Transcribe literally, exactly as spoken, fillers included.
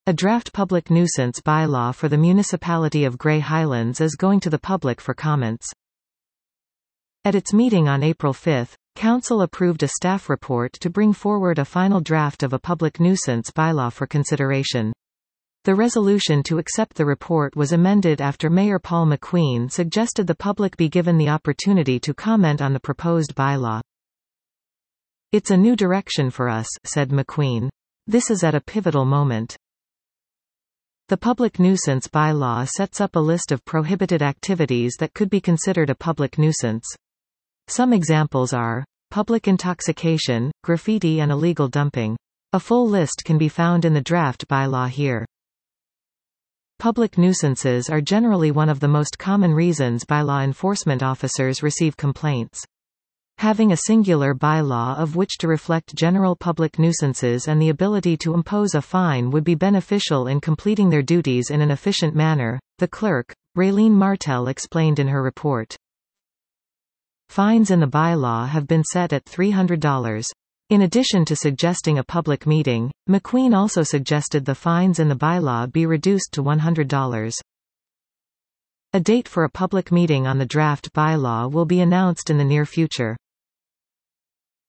A draft public nuisance bylaw for the municipality of Grey Highlands is going to the public for comments. At its meeting on April fifth, Council approved a staff report to bring forward a final draft of a public nuisance bylaw for consideration. The resolution to accept the report was amended after Mayor Paul McQueen suggested the public be given the opportunity to comment on the proposed bylaw. "It's a new direction for us," said McQueen. "This is at a pivotal moment." The public nuisance bylaw sets up a list of prohibited activities that could be considered a public nuisance. Some examples are public intoxication, graffiti and illegal dumping. A full list can be found in the draft bylaw here. Public nuisances are generally one of the most common reasons bylaw enforcement officers receive complaints. Having a singular bylaw of which to reflect general public nuisances and the ability to impose a fine would be beneficial in completing their duties in an efficient manner, the clerk, Raylene Martel, explained in her report. Fines in the bylaw have been set at three hundred dollars. In addition to suggesting a public meeting, McQueen also suggested the fines in the bylaw be reduced to one hundred dollars. A date for a public meeting on the draft bylaw will be announced in the near future.